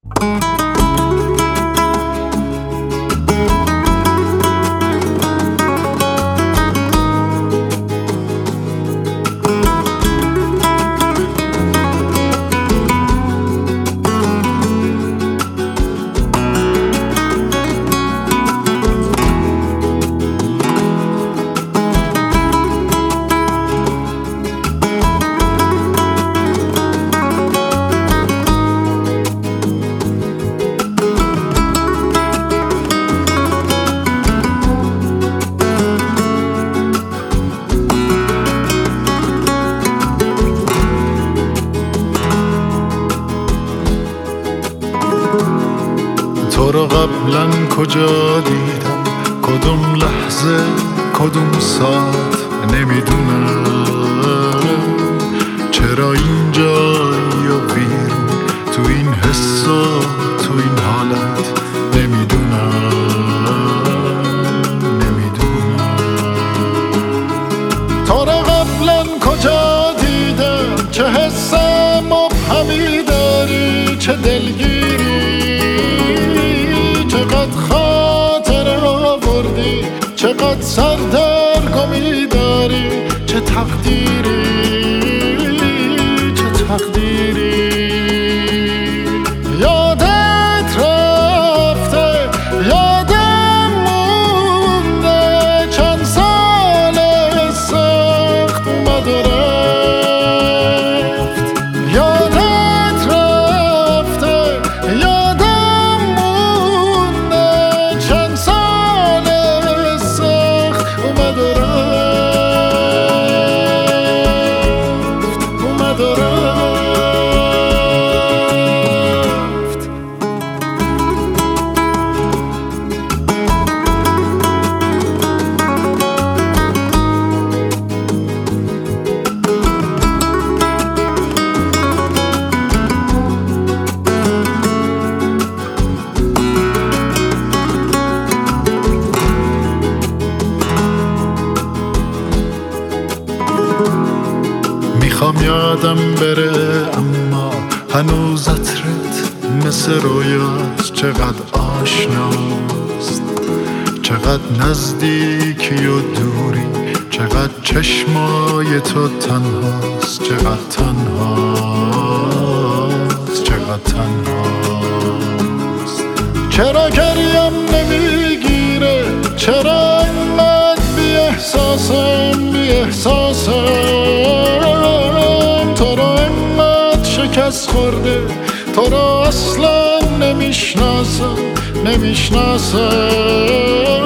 تو رو قبلا کجا دیدم، کدوم لحظه کدوم ساعت نمیدونم، چرا اینجایی و بیرون تو این حس و تو این حالت نمیدونم. تو رو قبلا کجا دیدم، چه حس مبهمی داری، چه دلگیری، چقدر خاطر آوردی، چقدر سردرگمی داری، چه تقدیری، چه تقدیری. یادت رفته، یادم مونده، چند سال سخت اومد و رفت. یادت رفته، یادم مونده، چند سال سخت اومد و رفت، اومد و رفت. میخوام یادم بره اما هنوز عطرت مثل رویاست، چقدر آشناست، چقدر نزدیکی و دوری، چقدر چشمای تو تنهاست، چقدر تنهاست، چقدر تنهاست. چرا گریم نمیگیره، چرا انقدر بی احساسم، بی احساسم. تو رو انقدر شکست خورده، تو رو اصلا نمیشناسم، نمیشناسم.